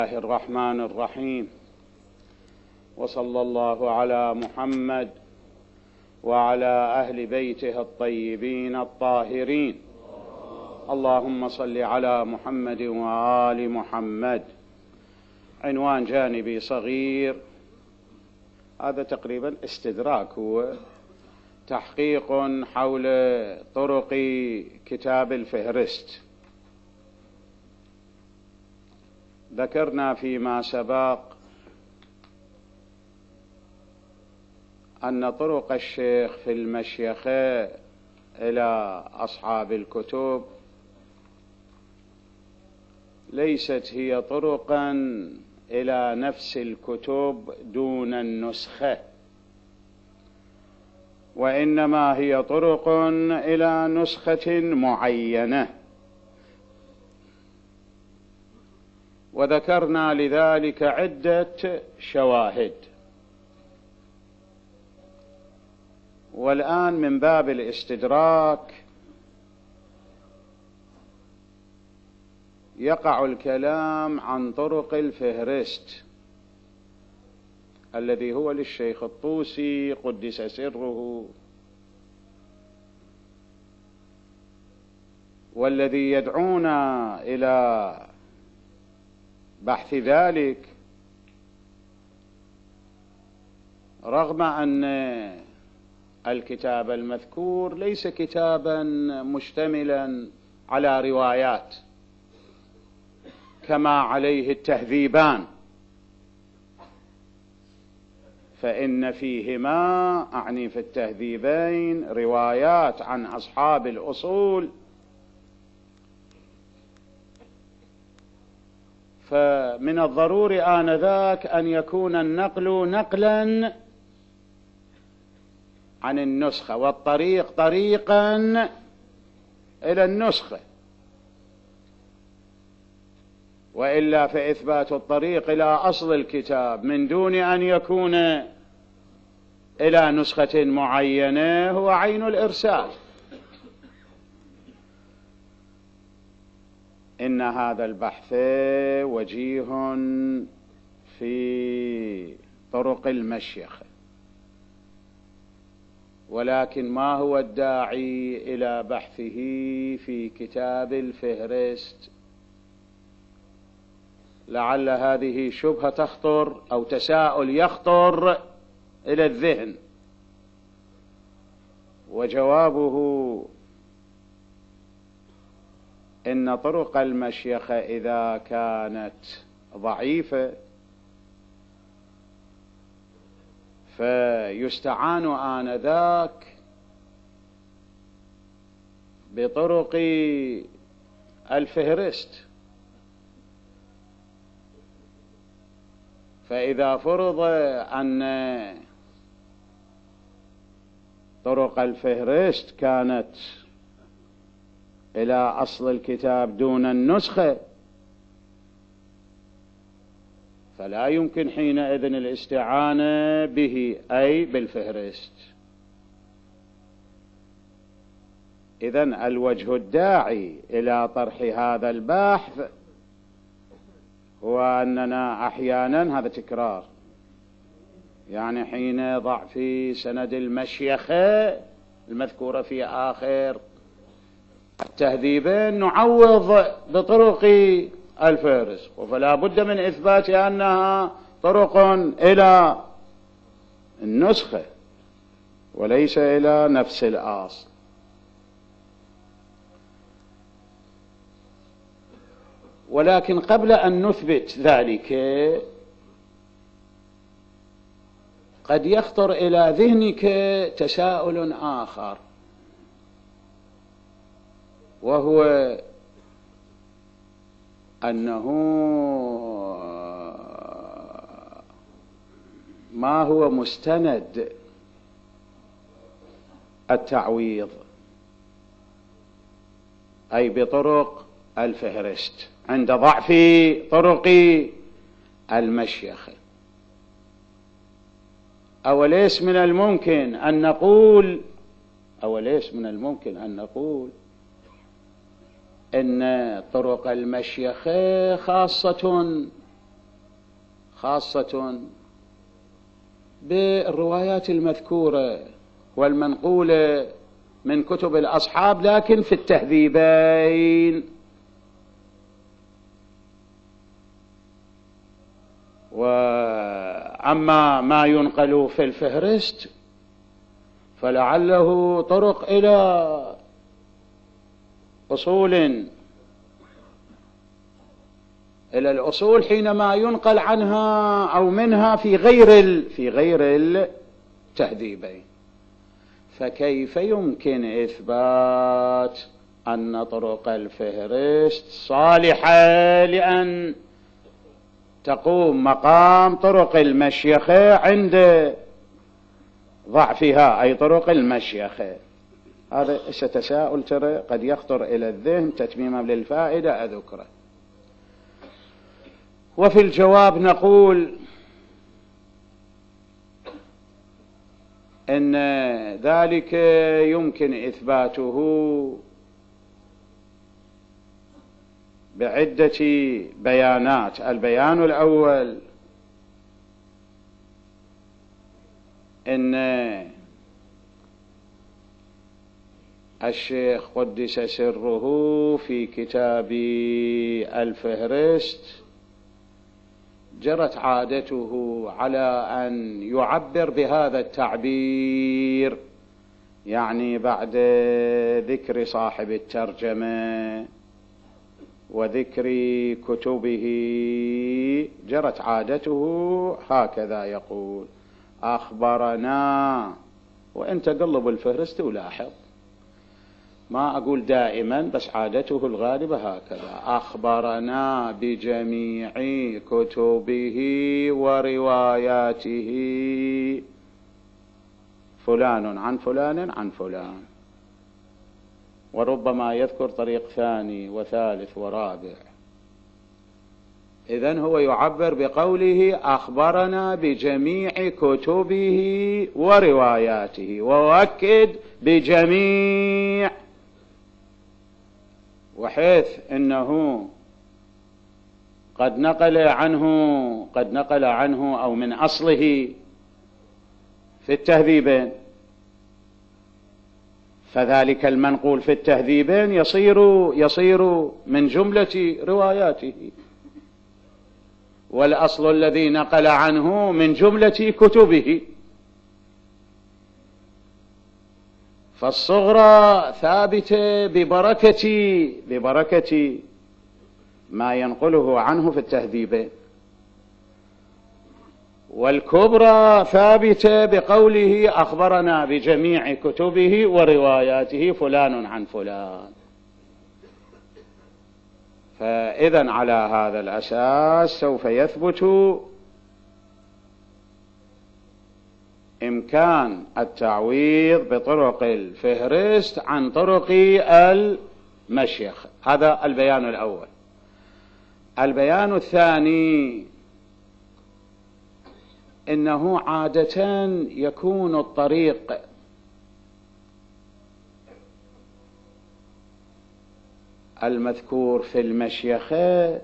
الله الرحمن الرحيم، وصلى الله على محمد وعلى أهل بيته الطيبين الطاهرين. اللهم صل على محمد وآل محمد. عنوان جانبي صغير، هذا تقريبا استدراك، هو تحقيق حول طرق كتاب الفهرست. ذكرنا فيما سبق أن طرق الشيخ في المشيخة إلى أصحاب الكتب ليست هي طرقا إلى نفس الكتب دون النسخة، وإنما هي طرق إلى نسخة معينة. وذكرنا لذلك عدة شواهد، والآن من باب الاستدراك يقع الكلام عن طرق الفهرست الذي هو للشيخ الطوسي قدس سره، والذي يدعونا إلى بحث ذلك، رغم أن الكتاب المذكور ليس كتابا مشتملا على روايات كما عليه التهذيبان، فإن فيهما، أعني في التهذيبين، روايات عن أصحاب الأصول، فمن الضروري آنذاك أن يكون النقل نقلا عن النسخة، والطريق طريقا إلى النسخة، وإلا فإثبات الطريق إلى أصل الكتاب من دون أن يكون إلى نسخة معينة هو عين الإرسال. إن هذا البحث وجيه في طرق المشيخة، ولكن ما هو الداعي إلى بحثه في كتاب الفهرست؟ لعل هذه شبهة تخطر أو تساؤل يخطر إلى الذهن، وجوابه إن طرق المشيخة إذا كانت ضعيفة فيستعان آنذاك بطرق الفهرست. فإذا فرض أن طرق الفهرست كانت إلى أصل الكتاب دون النسخة، فلا يمكن حينئذ الاستعانة به، أي بالفهرست. إذن الوجه الداعي إلى طرح هذا البحث هو أننا أحيانا، هذا تكرار، يعني حين ضعف سند المشيخة المذكورة في آخر التهذيبين نعوض بطرق الفهرست، فلا بد من إثبات أنها طرق إلى النسخة وليس إلى نفس الأصل. ولكن قبل أن نثبت ذلك قد يخطر إلى ذهنك تساؤل آخر، وهو أنه ما هو مستند التعويض، أي بطرق الفهرست، عند ضعف طرق المشيخة. أوليس من الممكن أن نقول إن طرق المشيخة خاصة خاصة بالروايات المذكورة والمنقولة من كتب الأصحاب، لكن في التهذيبين. وأما ما ينقل في الفهرست فلعله طرق إلى الأصول حينما ينقل عنها أو منها في غير التهذيبين. فكيف يمكن إثبات أن طرق الفهرست صالحة لأن تقوم مقام طرق المشيخة عند ضعفها، أي طرق المشيخة؟ هذا تساؤل ترى قد يخطر إلى الذهن، تتميما للفائدة أذكره. وفي الجواب نقول إن ذلك يمكن إثباته بعدة بيانات. البيان الأول إن الشيخ قدس سره في كتاب الفهرست جرت عادته على أن يعبر بهذا التعبير، يعني بعد ذكر صاحب الترجمة وذكر كتبه جرت عادته هكذا يقول: أخبرنا. وأنت قلب الفهرست ولاحظ، ما أقول دائما بس عادته الغالبة هكذا: أخبرنا بجميع كتبه ورواياته فلان عن فلان عن فلان، وربما يذكر طريق ثاني وثالث ورابع. إذن هو يعبر بقوله أخبرنا بجميع كتبه ورواياته، وأؤكد بجميع، وحيث إنه قد نقل عنه أو من أصله في التهذيبين، فذلك المنقول في التهذيبين يصير من جملة رواياته، والأصل الذي نقل عنه من جملة كتبه. فالصغرى ثابتة ببركة ما ينقله عنه في التهذيبين، والكبرى ثابتة بقوله أخبرنا بجميع كتبه ورواياته فلان عن فلان. فإذن على هذا الأساس سوف يثبت إمكان التعويض بطرق الفهرست عن طرق المشيخ. هذا البيان الأول. البيان الثاني: إنه عادة يكون الطريق المذكور في المشيخة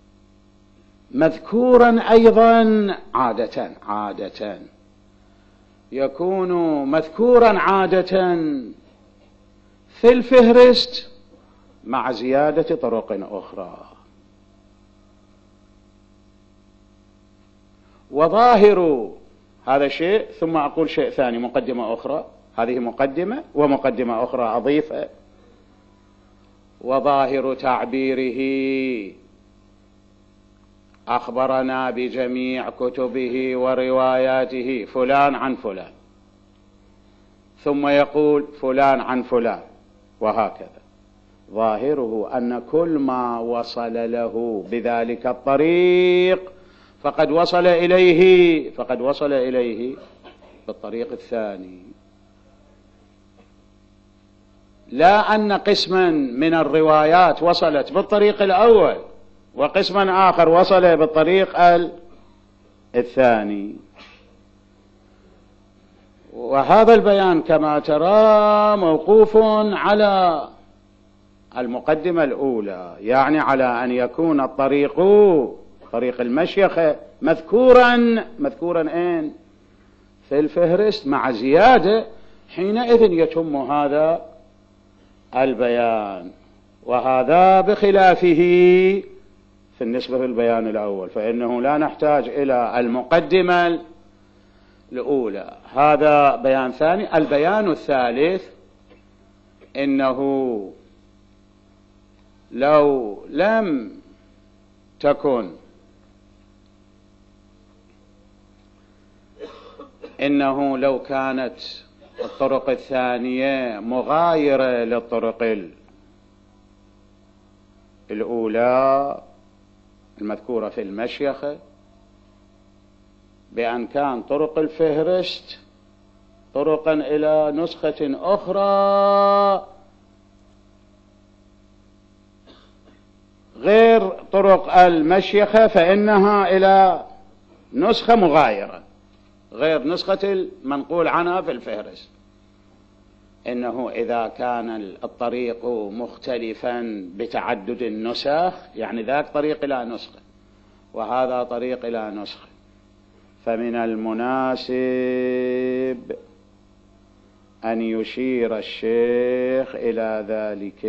مذكورا أيضا عادة يكون مذكورا عادة في الفهرست مع زيادة طرق أخرى. وظاهر هذا شيء، ثم أقول شيء ثاني، مقدمة أخرى، هذه مقدمة ومقدمة أخرى أضيفها. وظاهر تعبيره أخبرنا بجميع كتبه ورواياته فلان عن فلان، ثم يقول فلان عن فلان، وهكذا. ظاهره أن كل ما وصل له بذلك الطريق فقد وصل إليه بالطريق الثاني، لا أن قسما من الروايات وصلت بالطريق الأول وقسما آخر وصل بالطريق الثاني. وهذا البيان كما ترى موقوف على المقدمة الأولى، يعني على أن يكون الطريق طريق المشيخة مذكورا أين؟ في الفهرست مع زيادة، حينئذ يتم هذا البيان. وهذا بخلافه في النسبة للبيان الأول، فإنه لا نحتاج إلى المقدمة الأولى. هذا بيان ثاني. البيان الثالث إنه لو لم تكن إنه لو كانت الطرق الثانية مغايرة للطرق الأولى المذكورة في المشيخة، بأن كان طرق الفهرست طرقا إلى نسخة أخرى غير طرق المشيخة، فإنها إلى نسخة مغايرة غير نسخة المنقول عنها في الفهرست. إنه إذا كان الطريق مختلفا بتعدد النسخ، يعني ذاك طريق إلى نسخة وهذا طريق إلى نسخة، فمن المناسب أن يشير الشيخ إلى ذلك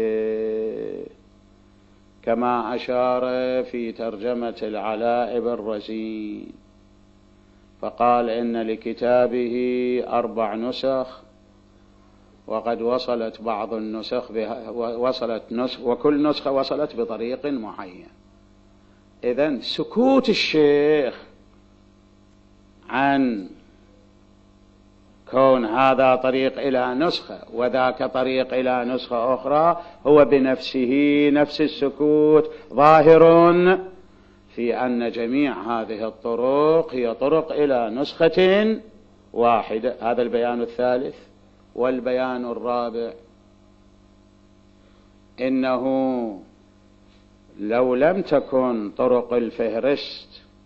كما أشار في ترجمة العلاء بن رزين، فقال إن لكتابه 4 نسخ وقد وصلت بعض النسخ وكل نسخة وصلت بطريق معين. إذن سكوت الشيخ عن كون هذا طريق إلى نسخة وذاك طريق إلى نسخة أخرى هو بنفسه نفس السكوت ظاهر في أن جميع هذه الطرق هي طرق إلى نسخة واحدة. هذا البيان الثالث. والبيان الرابع إنه لو لم تكن طرق الفهرست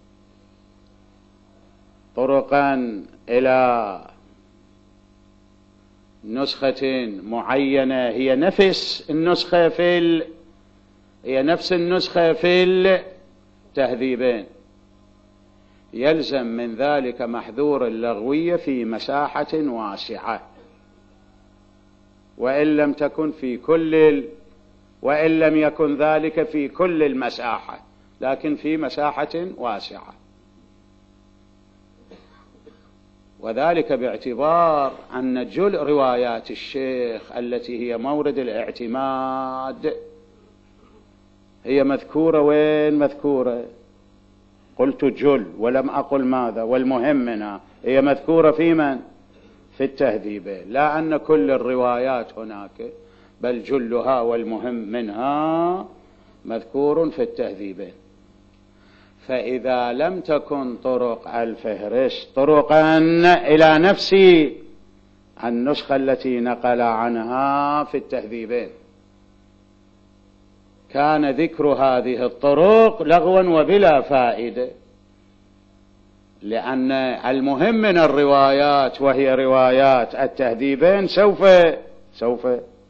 طرقا إلى نسخة معينة هي نفس النسخة في التهذيبين، يلزم من ذلك محذور اللغوية في مساحة واسعة، وإن لم يكن ذلك في كل المساحة، لكن في مساحة واسعة. وذلك باعتبار أن جل روايات الشيخ التي هي مورد الاعتماد هي مذكورة. وين مذكورة؟ قلت جل ولم أقل ماذا، والمهم منها هي مذكورة في من؟ في التهذيبين، لا أن كل الروايات هناك، بل جلها والمهم منها مذكور في التهذيبين. فإذا لم تكن طرق الفهرست طرقا إلى نفس النسخة التي نقل عنها في التهذيبين، كان ذكر هذه الطرق لغوا وبلا فائدة، لأن المهم من الروايات وهي روايات التهذيبين سوف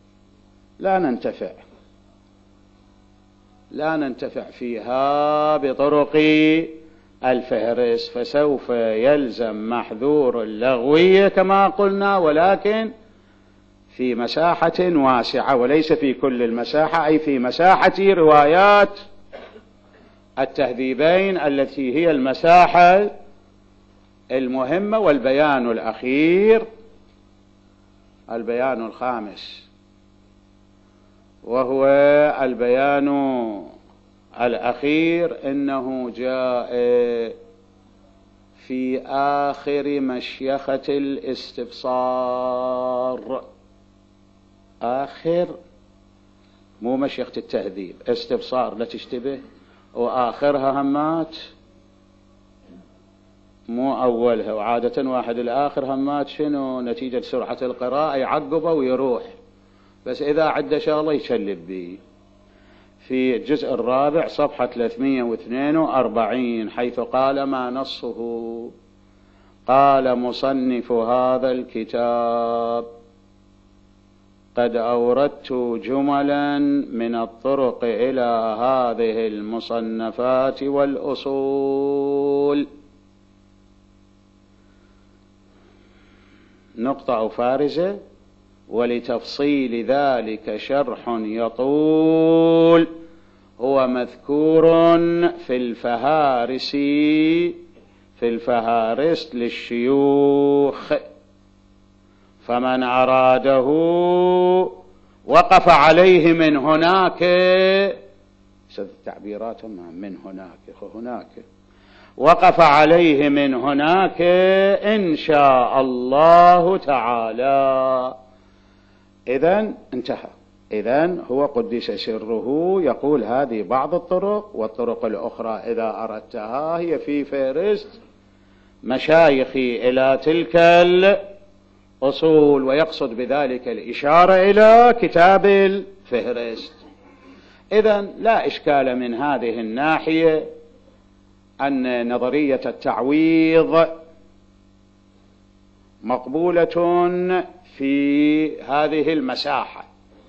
لا ننتفع فيها بطرق الفهرس، فسوف يلزم محذور اللغوية كما قلنا، ولكن في مساحة واسعة وليس في كل المساحة، أي في مساحة روايات التهذيبين التي هي المساحة المهمة. والبيان الأخير البيان الخامس، وهو البيان الأخير، إنه جاء في آخر مشيخة الاستبصار. آخر مو مشيخة التهذيب، استبصار لا تشتبه، وآخرها همات مو أولها. وعادة واحد الآخر همات شنو؟ نتيجة سرعة القراءة يعقبه ويروح، بس إذا عد شغله يشلب به. في الجزء الرابع صفحة 342 حيث قال ما نصه، قال مصنف هذا الكتاب قد أوردت جملا من الطرق إلى هذه المصنفات والأصول. نقطة فارزة: ولتفصيل ذلك شرح يطول، هو مذكور في الفهارس للشيوخ، فمن أراده وقف عليه من هناك، التعبيرات من هناك وقف عليه من هناك إن شاء الله تعالى. إذن انتهى. إذن هو قدس سره يقول هذه بعض الطرق، والطرق الأخرى إذا أردتها هي في فهرست مشايخي إلى تلك الأصول، ويقصد بذلك الإشارة إلى كتاب الفهرست. إذن لا إشكال من هذه الناحية أن نظرية التعويض مقبولة في هذه المساحة،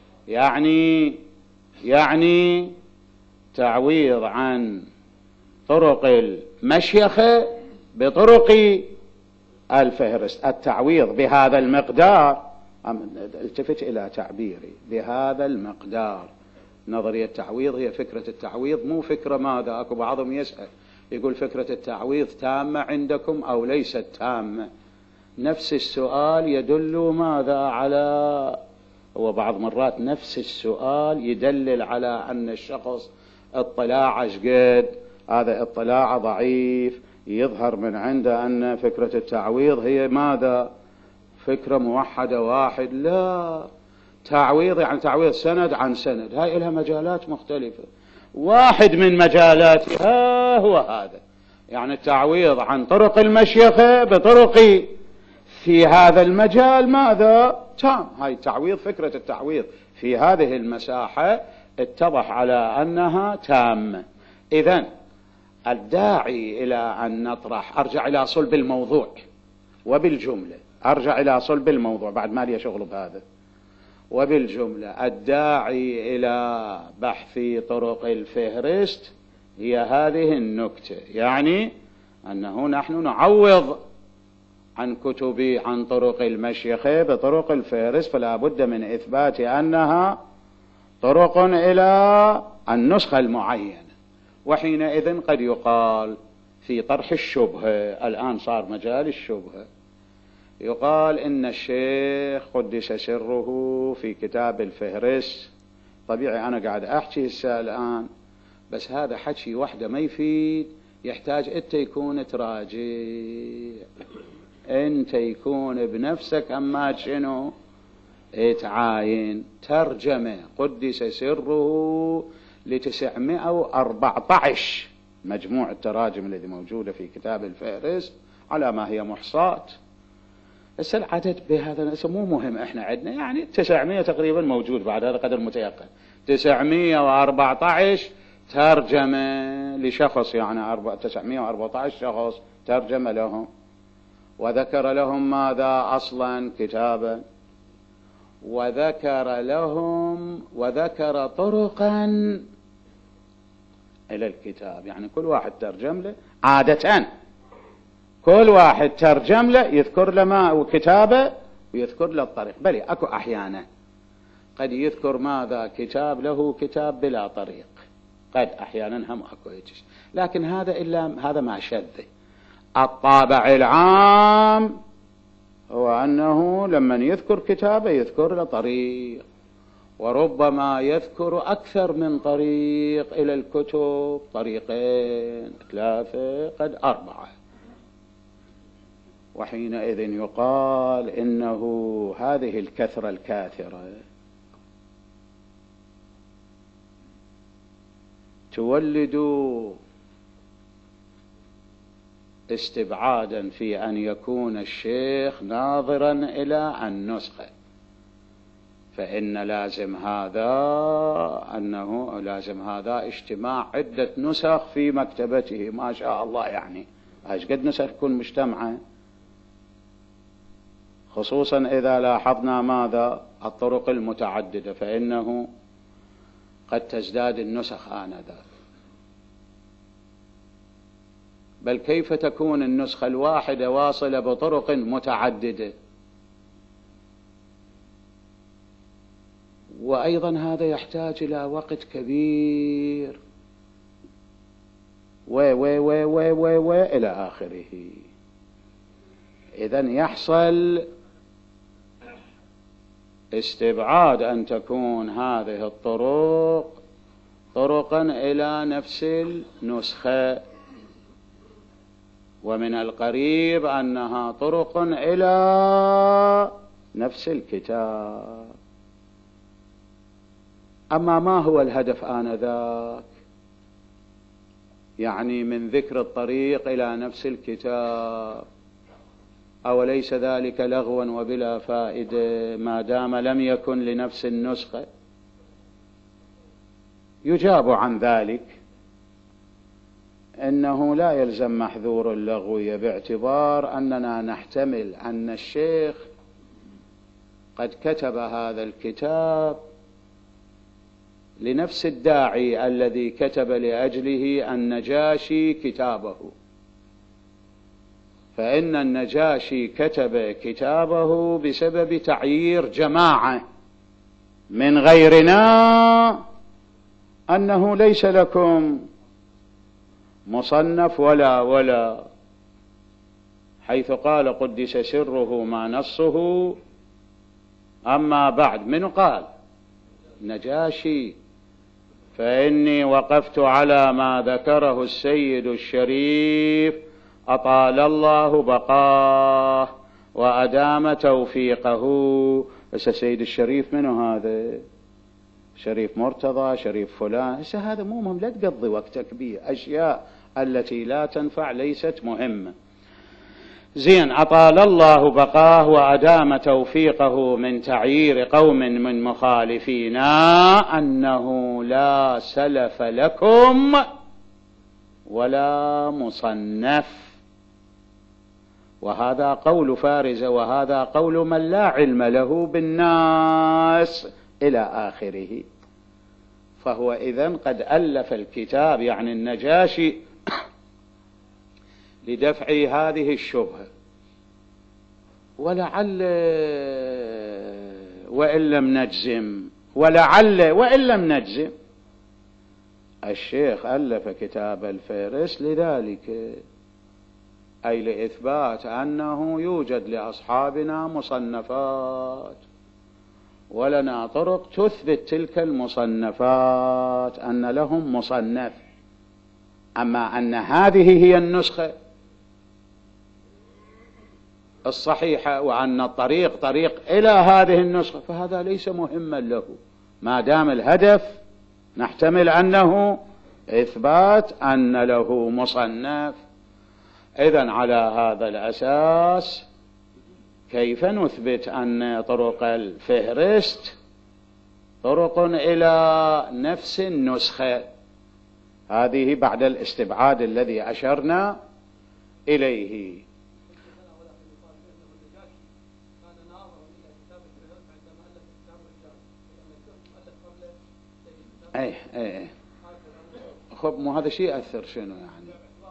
يعني تعويض عن طرق المشيخة بطرق الفهرست. التعويض بهذا المقدار، التفت إلى تعبيري، بهذا المقدار. نظرية التعويض هي فكرة التعويض، مو فكرة ماذا. أكو بعضهم يسأل يقول فكرة التعويض تامة عندكم أو ليست تامة. نفس السؤال يدل ماذا على، هو بعض مرات نفس السؤال يدلل على أن الشخص اطلاع قد هذا اطلاع ضعيف، يظهر من عنده أن فكرة التعويض هي ماذا، فكرة موحدة واحد. لا، تعويض يعني تعويض سند عن سند، هاي لها مجالات مختلفة، واحد من مجالاتها هو هذا، يعني التعويض عن طرق المشيخة بطرق في هذا المجال ماذا تام. هاي التعويض، فكرة التعويض في هذه المساحة اتضح على أنها تامة. إذن الداعي إلى أن نطرح، أرجع إلى صلب الموضوع وبالجملة، أرجع إلى صلب الموضوع بعد ما لي شغل بهذا. وبالجملة الداعي إلى بحث طرق الفهرست هي هذه النكتة، يعني أنه نحن نعوض عن كتب عن طرق المشيخة بطرق الفهرست، فلا بد من إثبات أنها طرق إلى النسخة المعينة. وحينئذ قد يقال في طرح الشبهة، الآن صار مجال الشبهة، يقال إن الشيخ قدس سره في كتاب الفهرست، طبيعي أنا قاعد أحكي هسه الآن، بس هذا حكي وحده ما يفيد، يحتاج أنت يكون تراجع، أنت يكون بنفسك أما شنو تعاين ترجمة قدس سره ل914 مجموع التراجم الذي موجودة في كتاب الفهرست على ما هي محصاة. بس العدد بهذا مو مهم، احنا عندنا يعني 900 تقريبا موجود، بعد هذا قدر متيقن 914 ترجمة لشخص، يعني 914 شخص ترجمة لهم، وذكر لهم ماذا أصلا كتابا، وذكر طرقا إلى الكتاب، يعني كل واحد ترجم له، عادة كل واحد ترجم له يذكر له ما كتابه ويذكر له الطريق. بل أكو أحيانا قد يذكر ماذا كتاب له كتاب بلا طريق، قد أحيانا هم أكو يجيش، لكن هذا ما شذ. الطابع العام هو أنه لما يذكر كتابه يذكر له طريق، وربما يذكر أكثر من طريق إلى الكتب، طريقين 3 قد 4. وحينئذ يقال إنه هذه الكثرة الكاثرة تولد استبعادا في أن يكون الشيخ ناظرا إلى النسخة، فإن لازم هذا اجتماع عدة نسخ في مكتبته، ما شاء الله، يعني ايش قد نسخ تكون مجتمعة. خصوصا إذا لاحظنا ماذا الطرق المتعددة، فإنه قد تزداد النسخ آنذاك. بل كيف تكون النسخة الواحدة واصلة بطرق متعددة؟ وأيضا هذا يحتاج إلى وقت كبير و إلى آخره. إذن يحصل استبعاد أن تكون هذه الطرق طرقا إلى نفس النسخة، ومن القريب أنها طرق إلى نفس الكتاب. أما ما هو الهدف آنذاك؟ يعني من ذكر الطريق إلى نفس الكتاب، أوليس ذلك لغوا وبلا فائدة ما دام لم يكن لنفس النسخة؟ يجاب عن ذلك إنه لا يلزم محذور اللغو، باعتبار أننا نحتمل أن الشيخ قد كتب هذا الكتاب لنفس الداعي الذي كتب لأجله النجاشي كتابه، فإن النجاشي كتب كتابه بسبب تعيير جماعة من غيرنا أنه ليس لكم مصنف ولا حيث قال قدس سره ما نصه. أما بعد، من قال؟ نجاشي. فإني وقفت على ما ذكره السيد الشريف أطال الله بقاه وأدام توفيقه. بس السيد الشريف منه هذا؟ شريف مرتضى، شريف فلان. هذا مو مهم، لا تقضي وقتك به أشياء التي لا تنفع، ليست مهمة. زين، أطال الله بقاه وأدام توفيقه من تعيير قوم من مخالفينا أنه لا سلف لكم ولا مصنف، وهذا قول فارزة، وهذا قول من لا علم له بالناس إلى آخره. فهو إذن قد ألف الكتاب، يعني النجاشي، لدفع هذه الشبهة. ولعل وإن لم نجزم، ولعل وإن لم نجزم، الشيخ ألف كتاب الفهرست لذلك، أي لإثبات أنه يوجد لأصحابنا مصنفات ولنا طرق تثبت تلك المصنفات أن لهم مصنف. أما أن هذه هي النسخة الصحيحة وأن الطريق طريق إلى هذه النسخة، فهذا ليس مهما له ما دام الهدف نحتمل أنه إثبات أن له مصنف. إذن على هذا الأساس كيف نثبت أن طرق الفهرست طرق إلى نفس النسخة؟ هذه بعد الاستبعاد الذي أشرنا إليه. ايه خب، مو هذا شيء أثر شنو يعني؟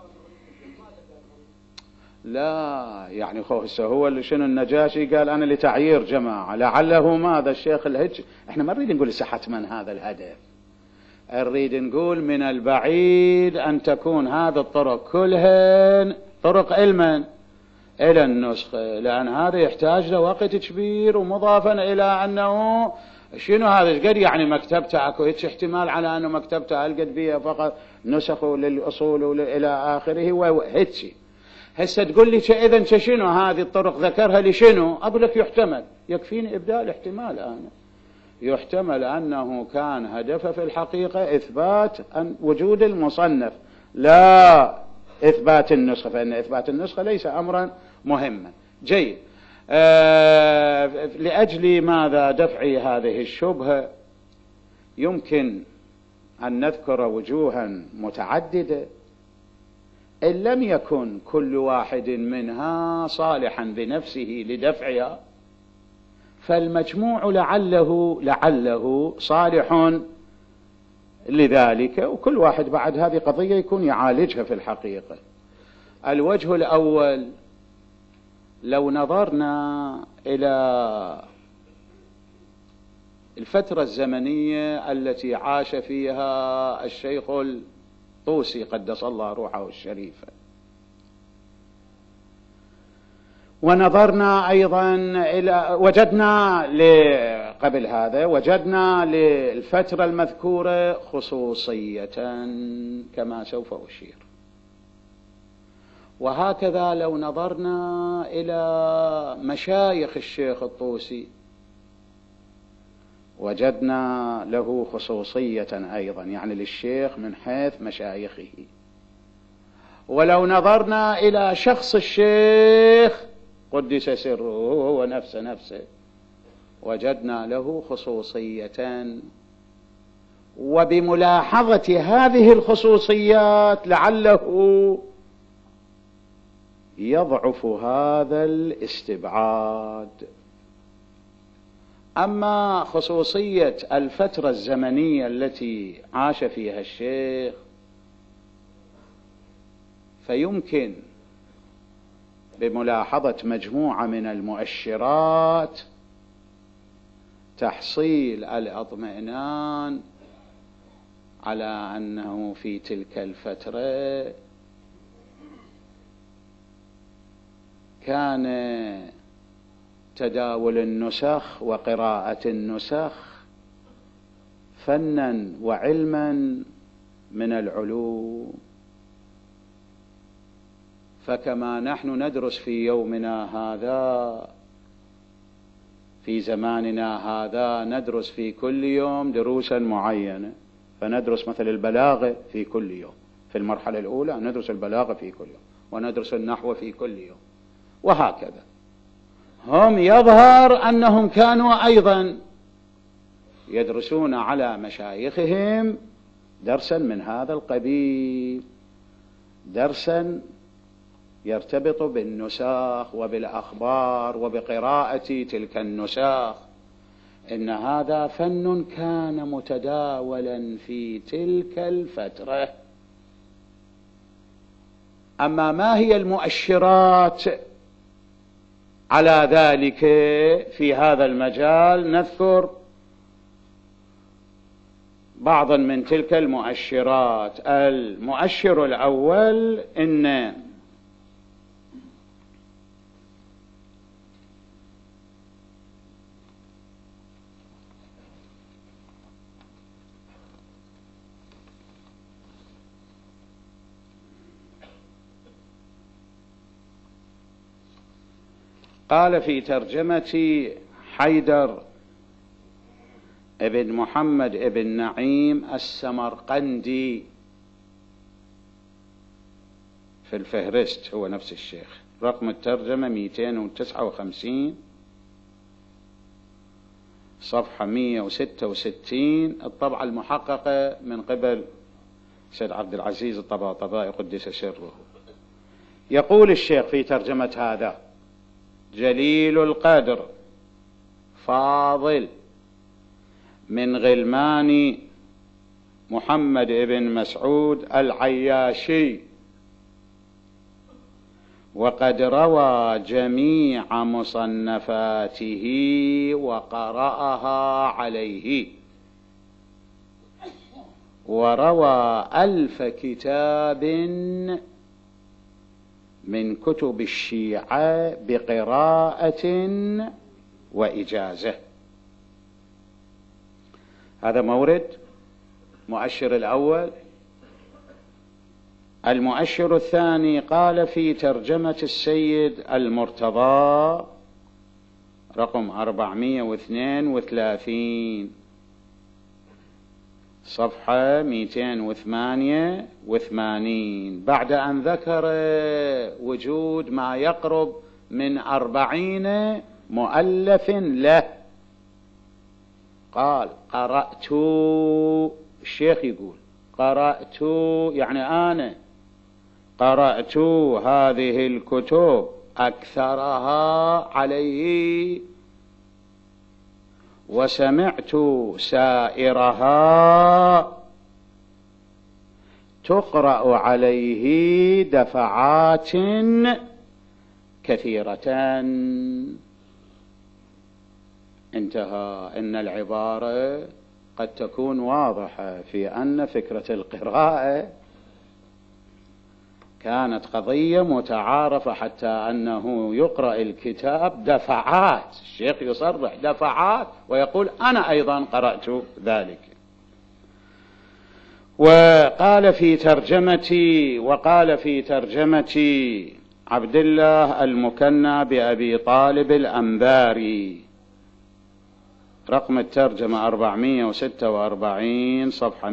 لا يعني هو اللي شنو النجاشي قال أنا لتعيير جماعة، لعله ماذا الشيخ الهج. احنا ما نريد نقول حتما هذا الهدف، نريد نقول من البعيد أن تكون هذه الطرق كلها طرق علما إلى النسخة، لأن هذا يحتاج له وقت كبير، ومضافا إلى أنه شنو هذا قد يعني مكتبته اكو هيك احتمال على أنه مكتبته ألقت بها فقط نسخه للأصول إلى آخره وهيك. هسه تقول لي إذن شنو هذه الطرق ذكرها لشنو؟ أقول لك يحتمل، يكفيني إبداء الاحتمال. أنا يحتمل أنه كان هدفه في الحقيقة إثبات أن وجود المصنف لا إثبات النسخة، فإن إثبات النسخة ليس أمرا مهما. جيد. لأجل ماذا دفع هذه الشبهة يمكن أن نذكر وجوها متعددة إن لم يكن كل واحد منها صالحا بنفسه لدفعها. فالمجموع لعله صالح لذلك، وكل واحد بعد هذه قضية يكون يعالجها في الحقيقة. الوجه الأول، لو نظرنا إلى الفترة الزمنية التي عاش فيها الشيخ الطوسي قدس الله روحه الشريفة، ونظرنا أيضا إلى قبل هذا وجدنا للفترة المذكورة خصوصية كما سوف أشير. وهكذا لو نظرنا إلى مشايخ الشيخ الطوسي وجدنا له خصوصية أيضا، يعني للشيخ من حيث مشايخه. ولو نظرنا إلى شخص الشيخ قدس سره هو نفسه وجدنا له خصوصية، وبملاحظة هذه الخصوصيات لعله يضعف هذا الاستبعاد. أما خصوصية الفترة الزمنية التي عاش فيها الشيخ فيمكن بملاحظة مجموعة من المؤشرات تحصيل الاطمئنان على أنه في تلك الفترة كان تداول النسخ وقراءة النسخ فنا وعلما من العلوم. فكما نحن ندرس في يومنا هذا، في زماننا هذا ندرس في كل يوم دروسا معينة، فندرس مثل البلاغة في كل يوم، في المرحلة الأولى ندرس البلاغة في كل يوم، وندرس النحو في كل يوم، وهكذا. هم يظهر أنهم كانوا أيضا يدرسون على مشايخهم درسا من هذا القبيل، درسا يرتبط بالنساخ وبالأخبار وبقراءة تلك النساخ. إن هذا فن كان متداولا في تلك الفترة. أما ما هي المؤشرات على ذلك في هذا المجال؟ نذكر بعضا من تلك المؤشرات. المؤشر الأول، إن قال في ترجمة حيدر ابن محمد ابن نعيم السمرقندي في الفهرست، هو نفس الشيخ، رقم الترجمة 259 صفحة 166، الطبعة المحققة من قبل سيد عبد العزيز الطباطبائي قدس سره. يقول الشيخ في ترجمة هذا: جليل القدر فاضل من غلمان محمد بن مسعود العياشي، وقد روى جميع مصنفاته وقرأها عليه، وروى 1000 كتاب من كتب الشيعة بقراءة وإجازة. هذا مورد مؤشر الأول. المؤشر الثاني، قال في ترجمة السيد المرتضى رقم 432 صفحة 288، بعد أن ذكر وجود ما يقرب من 40 مؤلف له، قال: قرأت، الشيخ يقول قرأت، يعني أنا قرأت هذه الكتب أكثرها عليه وسمعت سائرها تقرأ عليه دفعات كثيرة. انتهى. إن العبارة قد تكون واضحة في أن فكرة القراءة كانت قضية متعارفة، حتى أنه يقرأ الكتاب دفعات، الشيخ يصرح دفعات ويقول أنا أيضا قرأت ذلك. وقال في ترجمة عبد الله المكنى بأبي طالب الأنباري، رقم الترجمة 446 صفحة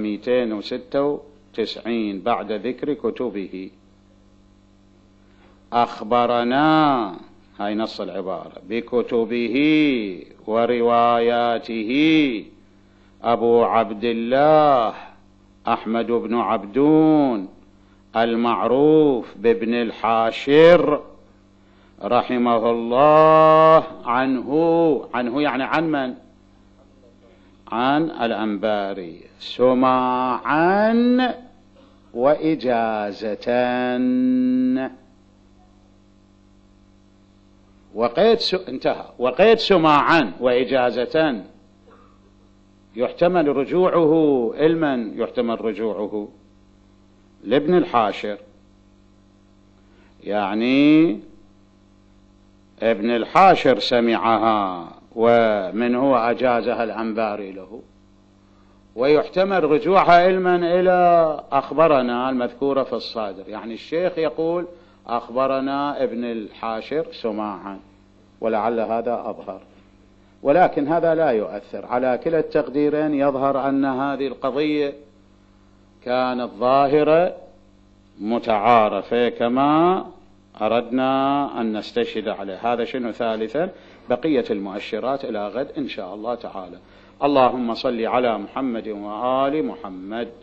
296 بعد ذكر كتبه: أخبرنا، هاي نص العبارة، بكتبه ورواياته أبو عبد الله أحمد بن عبدون المعروف بابن الحاشر رحمه الله عنه يعني عن من؟ عن الأنباري، سماعا وإجازة. انتهى. وقيد سماعا وإجازة يحتمل رجوعه لمن؟ يحتمل رجوعه لابن الحاشر، يعني ابن الحاشر سمعها ومن هو أجازها الأنباري له، ويحتمل رجوعها لمن؟ إلى أخبرنا المذكورة في الصادر، يعني الشيخ يقول أخبرنا ابن الحاشر سماعا، ولعل هذا أظهر، ولكن هذا لا يؤثر. على كلا التقديرين يظهر أن هذه القضية كانت ظاهرة متعارفة كما أردنا أن نستشهد عليه. هذا شنو؟ ثالثا، بقية المؤشرات إلى غد إن شاء الله تعالى. اللهم صل على محمد وآل محمد.